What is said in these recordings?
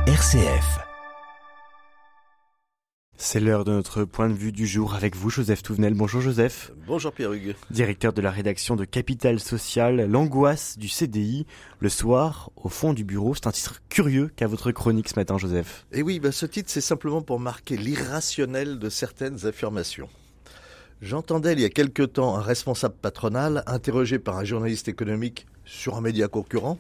RCF. C'est l'heure de notre point de vue du jour avec vous, Joseph Touvenel. Bonjour Joseph. Bonjour Pierre-Hugues. Directeur de la rédaction de Capital Social, l'angoisse du CDI, le soir, au fond du bureau. C'est un titre curieux qu'a votre chronique ce matin, Joseph. Et oui, ce titre, c'est simplement pour marquer l'irrationnel de certaines affirmations. J'entendais il y a quelque temps un responsable patronal, interrogé par un journaliste économique sur un média concurrent,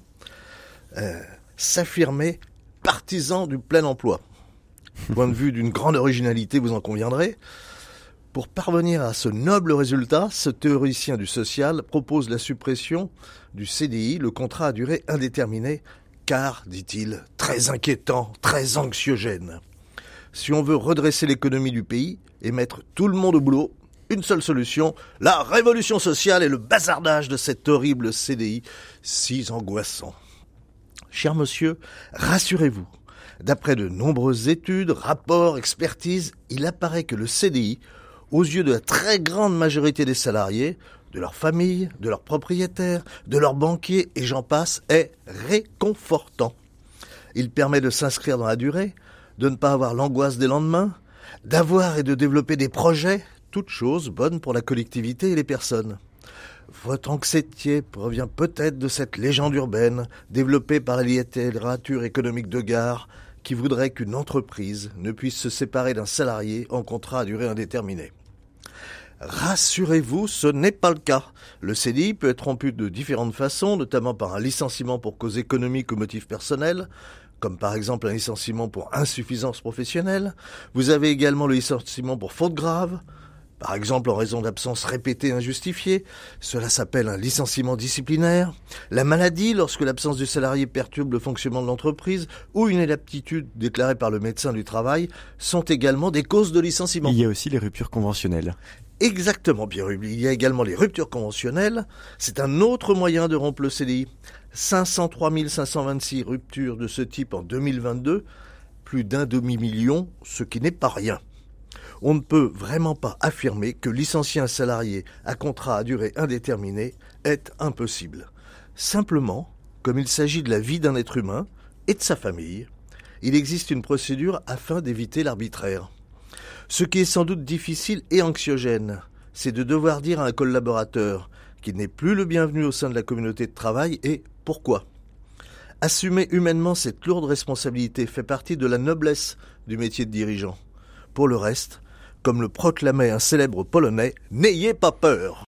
s'affirmer partisan du plein emploi. Point de vue d'une grande originalité, vous en conviendrez. Pour parvenir à ce noble résultat, ce théoricien du social propose la suppression du CDI, le contrat à durée indéterminée, car, dit-il, très inquiétant, très anxiogène. Si on veut redresser l'économie du pays et mettre tout le monde au boulot, une seule solution, la révolution sociale et le bazardage de cet horrible CDI si angoissant. Cher monsieur, rassurez-vous. D'après de nombreuses études, rapports, expertises, il apparaît que le CDI, aux yeux de la très grande majorité des salariés, de leurs familles, de leurs propriétaires, de leurs banquiers et j'en passe, est réconfortant. Il permet de s'inscrire dans la durée, de ne pas avoir l'angoisse des lendemains, d'avoir et de développer des projets, toutes choses bonnes pour la collectivité et les personnes. Votre anxiété provient peut-être de cette légende urbaine développée par la littérature économique de gare qui voudrait qu'une entreprise ne puisse se séparer d'un salarié en contrat à durée indéterminée. Rassurez-vous, ce n'est pas le cas. Le CDI peut être rompu de différentes façons, notamment par un licenciement pour cause économique ou motif personnel, comme par exemple un licenciement pour insuffisance professionnelle. Vous avez également le licenciement pour faute grave, par exemple en raison d'absences répétées injustifiées. Cela s'appelle un licenciement disciplinaire. La maladie, lorsque l'absence du salarié perturbe le fonctionnement de l'entreprise, ou une inaptitude déclarée par le médecin du travail, sont également des causes de licenciement. Il y a aussi les ruptures conventionnelles. Exactement, Pierre-Hugues. Il y a également les ruptures conventionnelles. C'est un autre moyen de rompre le CDI. 503 526 ruptures de ce type en 2022, plus d'un demi-million, ce qui n'est pas rien. On ne peut vraiment pas affirmer que licencier un salarié à contrat à durée indéterminée est impossible. Simplement, comme il s'agit de la vie d'un être humain et de sa famille, il existe une procédure afin d'éviter l'arbitraire. Ce qui est sans doute difficile et anxiogène, c'est de devoir dire à un collaborateur qu'il n'est plus le bienvenu au sein de la communauté de travail et pourquoi. Assumer humainement cette lourde responsabilité fait partie de la noblesse du métier de dirigeant. Pour le reste, comme le proclamait un célèbre Polonais, n'ayez pas peur.